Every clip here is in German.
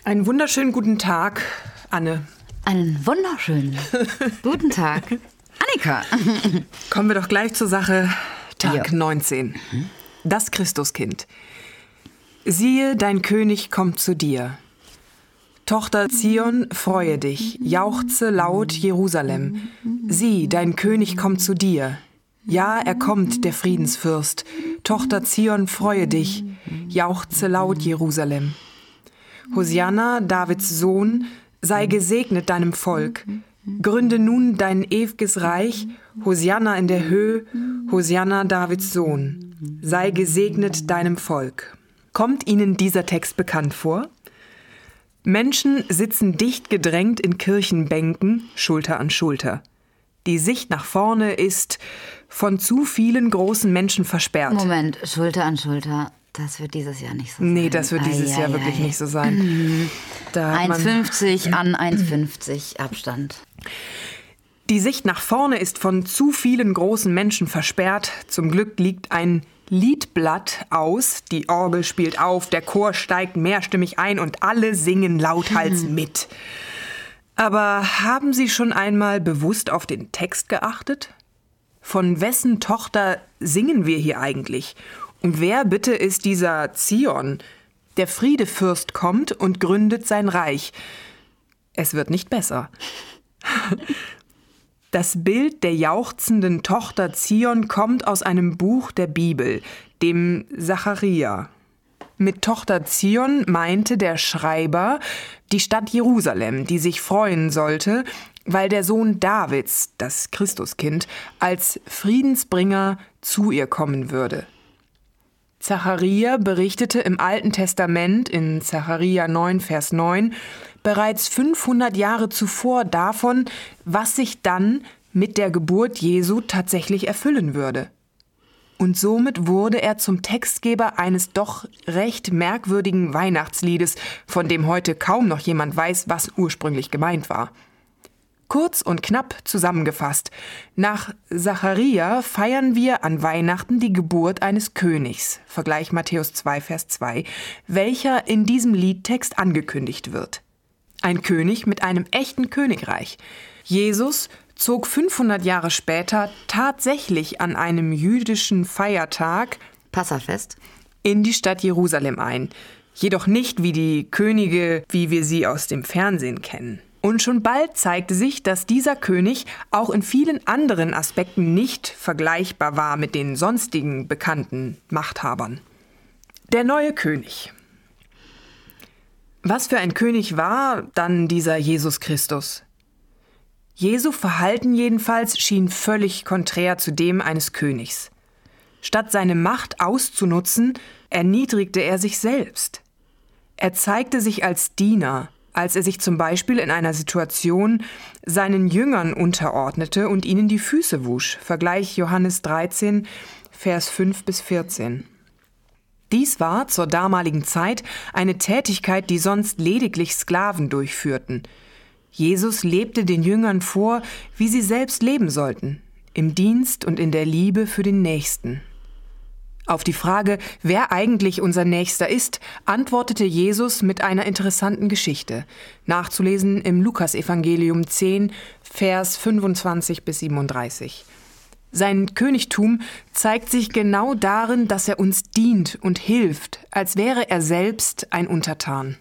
Einen wunderschönen guten Tag, Anne. Einen wunderschönen guten Tag, Annika. Kommen wir doch gleich zur Sache. Tag 19. Das Christuskind. Siehe, dein König kommt zu dir. Tochter Zion, freue dich, jauchze laut Jerusalem. Sieh, dein König kommt zu dir. Ja, er kommt, der Friedensfürst. Tochter Zion, freue dich, jauchze laut Jerusalem. Hosianna, Davids Sohn, sei gesegnet deinem Volk. Gründe nun dein ew'ges Reich, Hosianna in der Höhe, Hosianna, Davids Sohn. Sei gesegnet deinem Volk. Kommt Ihnen dieser Text bekannt vor? Menschen sitzen dicht gedrängt in Kirchenbänken, Schulter an Schulter. Die Sicht nach vorne ist von zu vielen großen Menschen versperrt. Moment, Schulter an Schulter, das wird dieses Jahr nicht so sein. Nee, das wird dieses Jahr wirklich nicht so sein. 1,50 an 1,50 Abstand. Die Sicht nach vorne ist von zu vielen großen Menschen versperrt. Zum Glück liegt ein Liedblatt aus, die Orgel spielt auf, der Chor steigt mehrstimmig ein und alle singen lauthals mit. Aber haben Sie schon einmal bewusst auf den Text geachtet? Von wessen Tochter singen wir hier eigentlich? Und wer bitte ist dieser Zion? Der Friedefürst kommt und gründet sein Reich. Es wird nicht besser. Das Bild der jauchzenden Tochter Zion kommt aus einem Buch der Bibel, dem Sacharja. Mit Tochter Zion meinte der Schreiber die Stadt Jerusalem, die sich freuen sollte, weil der Sohn Davids, das Christuskind, als Friedensbringer zu ihr kommen würde. Zachariah berichtete im Alten Testament in Zachariah 9, Vers 9 bereits 500 Jahre zuvor davon, was sich dann mit der Geburt Jesu tatsächlich erfüllen würde. Und somit wurde er zum Textgeber eines doch recht merkwürdigen Weihnachtsliedes, von dem heute kaum noch jemand weiß, was ursprünglich gemeint war. Kurz und knapp zusammengefasst, nach Sacharja feiern wir an Weihnachten die Geburt eines Königs, Vergleich Matthäus 2, Vers 2, welcher in diesem Liedtext angekündigt wird. Ein König mit einem echten Königreich. Jesus zog 500 Jahre später tatsächlich an einem jüdischen Feiertag, Passafest, in die Stadt Jerusalem ein. Jedoch nicht wie die Könige, wie wir sie aus dem Fernsehen kennen. Und schon bald zeigte sich, dass dieser König auch in vielen anderen Aspekten nicht vergleichbar war mit den sonstigen bekannten Machthabern. Der neue König. Was für ein König war dann dieser Jesus Christus? Jesu Verhalten jedenfalls schien völlig konträr zu dem eines Königs. Statt seine Macht auszunutzen, erniedrigte er sich selbst. Er zeigte sich als Diener, als er sich zum Beispiel in einer Situation seinen Jüngern unterordnete und ihnen die Füße wusch. Vergleich Johannes 13, Vers 5 bis 14. Dies war zur damaligen Zeit eine Tätigkeit, die sonst lediglich Sklaven durchführten. Jesus lebte den Jüngern vor, wie sie selbst leben sollten, im Dienst und in der Liebe für den Nächsten. Auf die Frage, wer eigentlich unser Nächster ist, antwortete Jesus mit einer interessanten Geschichte, nachzulesen im Lukasevangelium 10, Vers 25 bis 37. Sein Königtum zeigt sich genau darin, dass er uns dient und hilft, als wäre er selbst ein Untertan.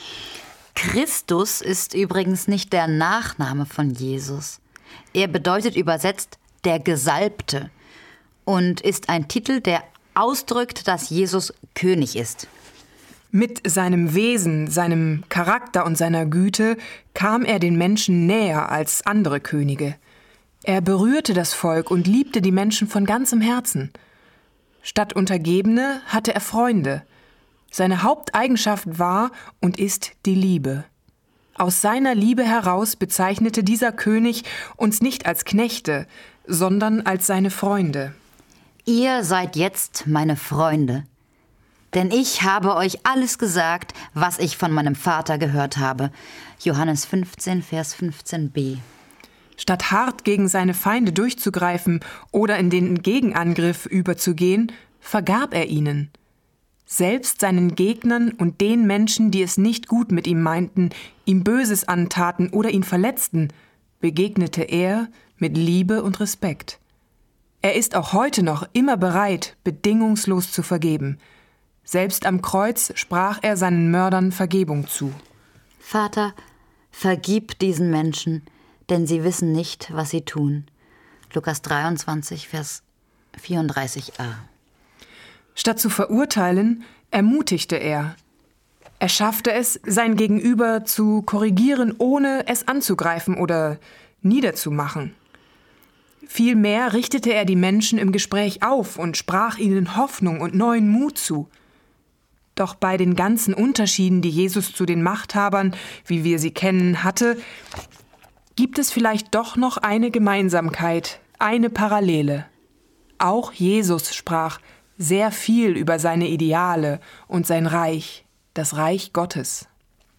Christus ist übrigens nicht der Nachname von Jesus. Er bedeutet übersetzt der Gesalbte und ist ein Titel, der ausdrückt, dass Jesus König ist. Mit seinem Wesen, seinem Charakter und seiner Güte kam er den Menschen näher als andere Könige. Er berührte das Volk und liebte die Menschen von ganzem Herzen. Statt Untergebene hatte er Freunde. Seine Haupteigenschaft war und ist die Liebe. Aus seiner Liebe heraus bezeichnete dieser König uns nicht als Knechte, sondern als seine Freunde. Ihr seid jetzt meine Freunde, denn ich habe euch alles gesagt, was ich von meinem Vater gehört habe. Johannes 15, Vers 15b. Statt hart gegen seine Feinde durchzugreifen oder in den Gegenangriff überzugehen, vergab er ihnen. Selbst seinen Gegnern und den Menschen, die es nicht gut mit ihm meinten, ihm Böses antaten oder ihn verletzten, begegnete er mit Liebe und Respekt. Er ist auch heute noch immer bereit, bedingungslos zu vergeben. Selbst am Kreuz sprach er seinen Mördern Vergebung zu. Vater, vergib diesen Menschen, denn sie wissen nicht, was sie tun. Lukas 23, Vers 34a. Statt zu verurteilen, ermutigte er. Er schaffte es, sein Gegenüber zu korrigieren, ohne es anzugreifen oder niederzumachen. Vielmehr richtete er die Menschen im Gespräch auf und sprach ihnen Hoffnung und neuen Mut zu. Doch bei den ganzen Unterschieden, die Jesus zu den Machthabern, wie wir sie kennen, hatte, gibt es vielleicht doch noch eine Gemeinsamkeit, eine Parallele. Auch Jesus sprach sehr viel über seine Ideale und sein Reich, das Reich Gottes.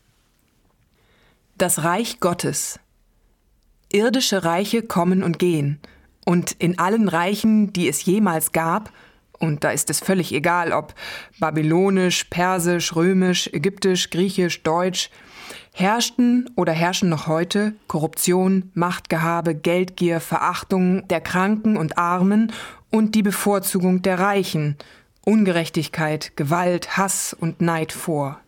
Das Reich Gottes. Irdische Reiche kommen und gehen. Und in allen Reichen, die es jemals gab, und da ist es völlig egal, ob babylonisch, persisch, römisch, ägyptisch, griechisch, deutsch, herrschten oder herrschen noch heute Korruption, Machtgehabe, Geldgier, Verachtung der Kranken und Armen und die Bevorzugung der Reichen, Ungerechtigkeit, Gewalt, Hass und Neid vor.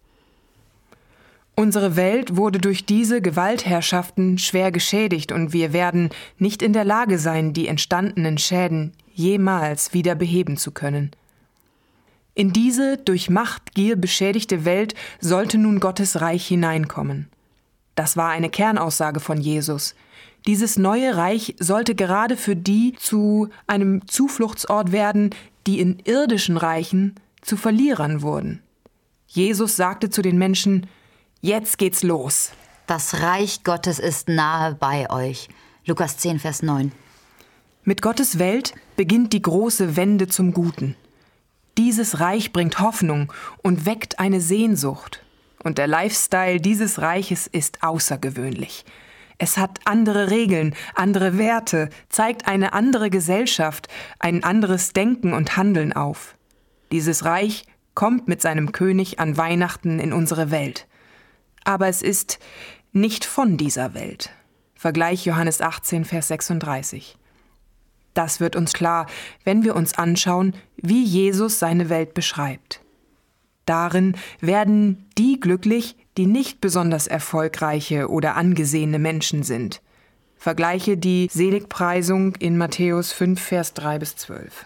Unsere Welt wurde durch diese Gewaltherrschaften schwer geschädigt und wir werden nicht in der Lage sein, die entstandenen Schäden jemals wieder beheben zu können. In diese durch Machtgier beschädigte Welt sollte nun Gottes Reich hineinkommen. Das war eine Kernaussage von Jesus. Dieses neue Reich sollte gerade für die zu einem Zufluchtsort werden, die in irdischen Reichen zu Verlierern wurden. Jesus sagte zu den Menschen: Jetzt geht's los. Das Reich Gottes ist nahe bei euch. Lukas 10, Vers 9. Mit Gottes Welt beginnt die große Wende zum Guten. Dieses Reich bringt Hoffnung und weckt eine Sehnsucht. Und der Lifestyle dieses Reiches ist außergewöhnlich. Es hat andere Regeln, andere Werte, zeigt eine andere Gesellschaft, ein anderes Denken und Handeln auf. Dieses Reich kommt mit seinem König an Weihnachten in unsere Welt. Aber es ist nicht von dieser Welt. Vergleich Johannes 18, Vers 36. Das wird uns klar, wenn wir uns anschauen, wie Jesus seine Welt beschreibt. Darin werden die glücklich, die nicht besonders erfolgreiche oder angesehene Menschen sind. Vergleiche die Seligpreisung in Matthäus 5, Vers 3 bis 12.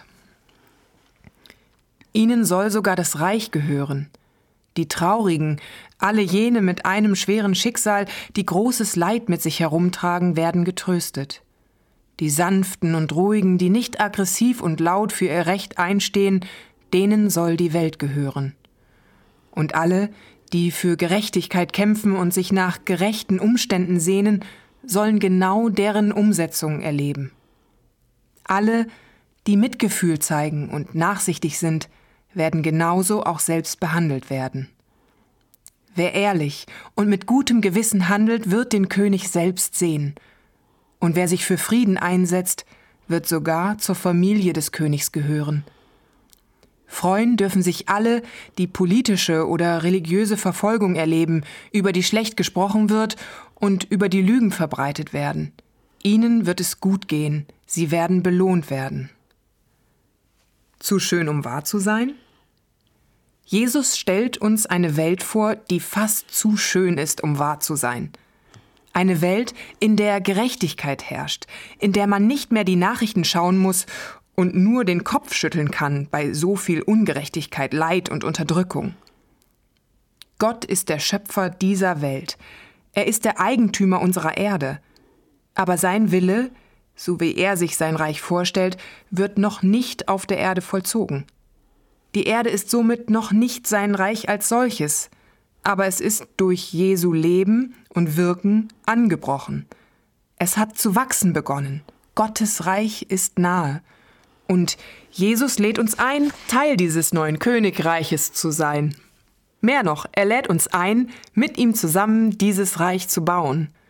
Ihnen soll sogar das Reich gehören. Die Traurigen, alle jene mit einem schweren Schicksal, die großes Leid mit sich herumtragen, werden getröstet. Die Sanften und Ruhigen, die nicht aggressiv und laut für ihr Recht einstehen, denen soll die Welt gehören. Und alle, die für Gerechtigkeit kämpfen und sich nach gerechten Umständen sehnen, sollen genau deren Umsetzung erleben. Alle, die Mitgefühl zeigen und nachsichtig sind, werden genauso auch selbst behandelt werden. Wer ehrlich und mit gutem Gewissen handelt, wird den König selbst sehen. Und wer sich für Frieden einsetzt, wird sogar zur Familie des Königs gehören. Freuen dürfen sich alle, die politische oder religiöse Verfolgung erleben, über die schlecht gesprochen wird und über die Lügen verbreitet werden. Ihnen wird es gut gehen, sie werden belohnt werden. Zu schön, um wahr zu sein? Jesus stellt uns eine Welt vor, die fast zu schön ist, um wahr zu sein. Eine Welt, in der Gerechtigkeit herrscht, in der man nicht mehr die Nachrichten schauen muss und nur den Kopf schütteln kann bei so viel Ungerechtigkeit, Leid und Unterdrückung. Gott ist der Schöpfer dieser Welt. Er ist der Eigentümer unserer Erde. Aber sein Wille, so wie er sich sein Reich vorstellt, wird noch nicht auf der Erde vollzogen. Die Erde ist somit noch nicht sein Reich als solches, aber es ist durch Jesu Leben und Wirken angebrochen. Es hat zu wachsen begonnen. Gottes Reich ist nahe. Und Jesus lädt uns ein, Teil dieses neuen Königreiches zu sein. Mehr noch, er lädt uns ein, mit ihm zusammen dieses Reich zu bauen.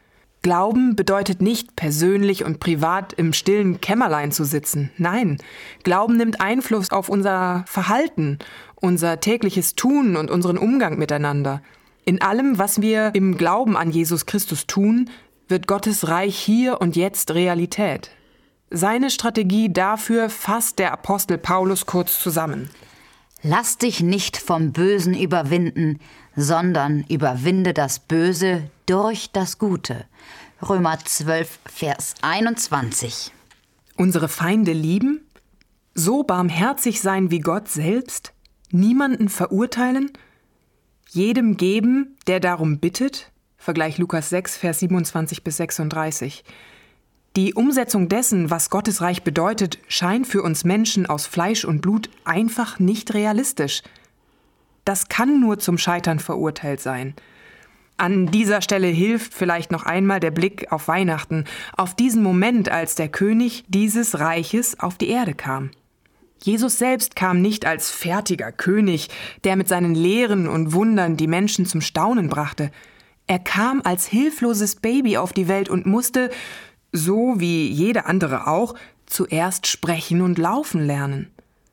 Glauben bedeutet nicht, persönlich und privat im stillen Kämmerlein zu sitzen. Nein, Glauben nimmt Einfluss auf unser Verhalten, unser tägliches Tun und unseren Umgang miteinander. In allem, was wir im Glauben an Jesus Christus tun, wird Gottes Reich hier und jetzt Realität. Seine Strategie dafür fasst der Apostel Paulus kurz zusammen. Lass dich nicht vom Bösen überwinden, sondern überwinde das Böse durch das Gute. Römer 12, Vers 21. Unsere Feinde lieben, so barmherzig sein wie Gott selbst, niemanden verurteilen, jedem geben, der darum bittet, Vergleich Lukas 6, Vers 27 bis 36. Die Umsetzung dessen, was Gottes Reich bedeutet, scheint für uns Menschen aus Fleisch und Blut einfach nicht realistisch. Das kann nur zum Scheitern verurteilt sein. An dieser Stelle hilft vielleicht noch einmal der Blick auf Weihnachten, auf diesen Moment, als der König dieses Reiches auf die Erde kam. Jesus selbst kam nicht als fertiger König, der mit seinen Lehren und Wundern die Menschen zum Staunen brachte. Er kam als hilfloses Baby auf die Welt und musste, so wie jeder andere auch, zuerst sprechen und laufen lernen.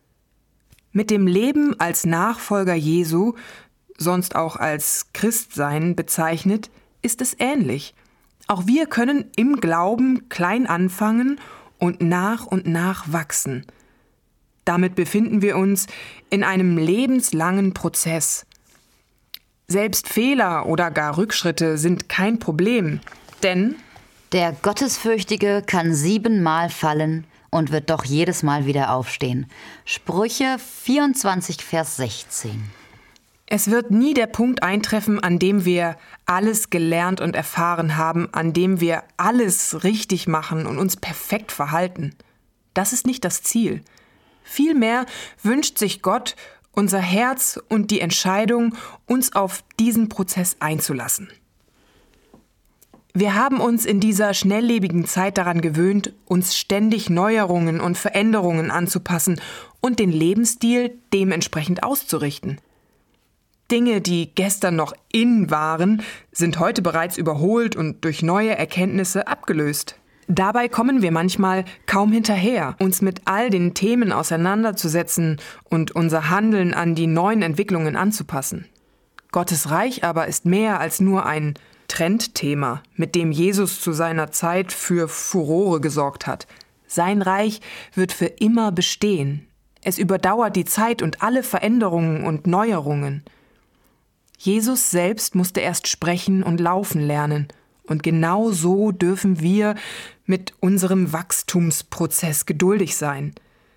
Mit dem Leben als Nachfolger Jesu, sonst auch als Christsein bezeichnet, ist es ähnlich. Auch wir können im Glauben klein anfangen und nach wachsen. Damit befinden wir uns in einem lebenslangen Prozess. Selbst Fehler oder gar Rückschritte sind kein Problem, denn der Gottesfürchtige kann 7-mal fallen und wird doch jedes Mal wieder aufstehen. Sprüche 24, Vers 16. Es wird nie der Punkt eintreffen, an dem wir alles gelernt und erfahren haben, an dem wir alles richtig machen und uns perfekt verhalten. Das ist nicht das Ziel. Vielmehr wünscht sich Gott, unser Herz und die Entscheidung, uns auf diesen Prozess einzulassen. Wir haben uns in dieser schnelllebigen Zeit daran gewöhnt, uns ständig Neuerungen und Veränderungen anzupassen und den Lebensstil dementsprechend auszurichten. Dinge, die gestern noch in waren, sind heute bereits überholt und durch neue Erkenntnisse abgelöst. Dabei kommen wir manchmal kaum hinterher, uns mit all den Themen auseinanderzusetzen und unser Handeln an die neuen Entwicklungen anzupassen. Gottes Reich aber ist mehr als nur ein Trendthema, mit dem Jesus zu seiner Zeit für Furore gesorgt hat. Sein Reich wird für immer bestehen. Es überdauert die Zeit und alle Veränderungen und Neuerungen. Jesus selbst musste erst sprechen und laufen lernen. Und genau so dürfen wir mit unserem Wachstumsprozess geduldig sein.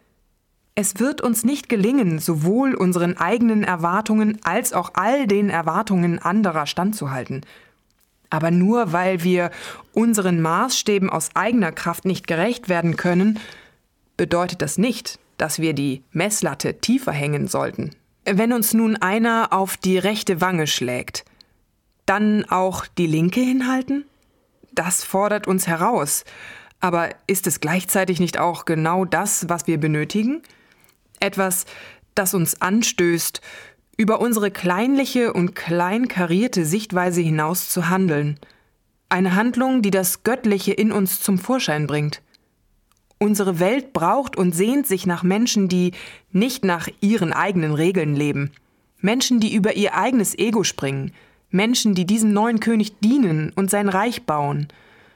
Es wird uns nicht gelingen, sowohl unseren eigenen Erwartungen als auch all den Erwartungen anderer standzuhalten. Aber nur weil wir unseren Maßstäben aus eigener Kraft nicht gerecht werden können, bedeutet das nicht, dass wir die Messlatte tiefer hängen sollten. Wenn uns nun einer auf die rechte Wange schlägt, dann auch die linke hinhalten? Das fordert uns heraus. Aber ist es gleichzeitig nicht auch genau das, was wir benötigen? Etwas, das uns anstößt, über unsere kleinliche und kleinkarierte Sichtweise hinaus zu handeln. Eine Handlung, die das Göttliche in uns zum Vorschein bringt. Unsere Welt braucht und sehnt sich nach Menschen, die nicht nach ihren eigenen Regeln leben. Menschen, die über ihr eigenes Ego springen. Menschen, die diesem neuen König dienen und sein Reich bauen.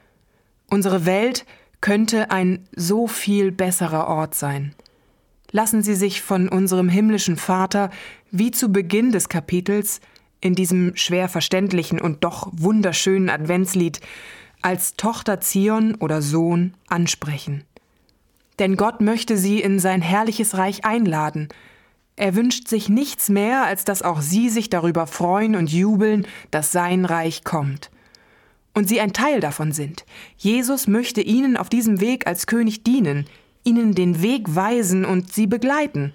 Unsere Welt könnte ein so viel besserer Ort sein. Lassen Sie sich von unserem himmlischen Vater, wie zu Beginn des Kapitels, in diesem schwer verständlichen und doch wunderschönen Adventslied, als Tochter Zion oder Sohn ansprechen. Denn Gott möchte Sie in sein herrliches Reich einladen. Er wünscht sich nichts mehr, als dass auch Sie sich darüber freuen und jubeln, dass sein Reich kommt. Und Sie ein Teil davon sind. Jesus möchte Ihnen auf diesem Weg als König dienen, Ihnen den Weg weisen und Sie begleiten.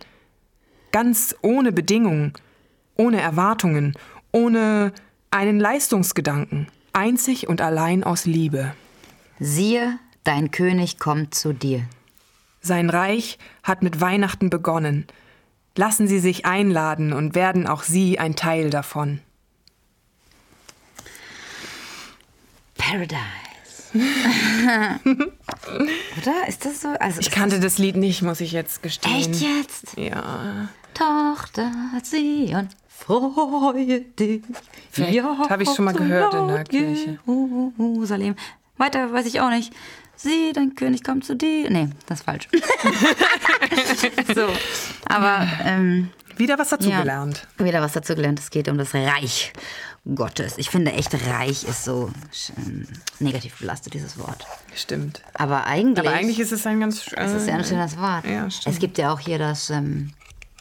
Ganz ohne Bedingungen, ohne Erwartungen, ohne einen Leistungsgedanken, einzig und allein aus Liebe. Siehe, dein König kommt zu dir. Sein Reich hat mit Weihnachten begonnen. Lassen Sie sich einladen und werden auch Sie ein Teil davon. Paradise. Oder? Ist das so? Also, Ich kannte das Lied nicht, muss ich jetzt gestehen. echt jetzt? Ja. Tochter Zion, freue dich. Vielleicht habe ich schon mal gehört in der Kirche. Jerusalem. Weiter weiß ich auch nicht. Sieh, dein König kommt zu dir. Nee, das ist falsch. So, aber Wieder was dazu ja, gelernt. wieder was dazu gelernt. Es geht um das Reich Gottes. Ich finde echt, Reich ist so negativ belastet, dieses Wort. Stimmt. Aber eigentlich ist es ein ganz... es ist ja ein schönes Wort. Ja, stimmt. Es gibt ja auch hier das, ein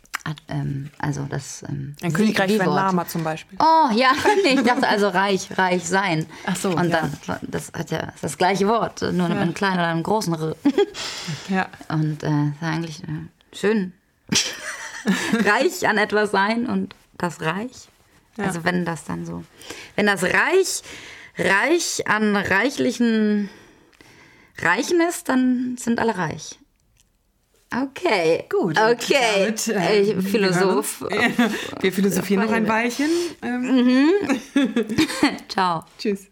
Königreich für ein Wort. Lama zum Beispiel. Oh, ja, nee, ich dachte also reich sein. Ach so, und ja. dann, das hat ja das gleiche Wort, nur mit einem kleinen oder einem großen R. Ja. Und ist eigentlich schön. Reich an etwas sein und das Reich. Ja. Also wenn das dann so, wenn das reich an reichen ist, dann sind alle reich. Okay. Gut. Okay. Damit, Philosoph. Wir philosophieren noch ein Weilchen. Ciao. Tschüss.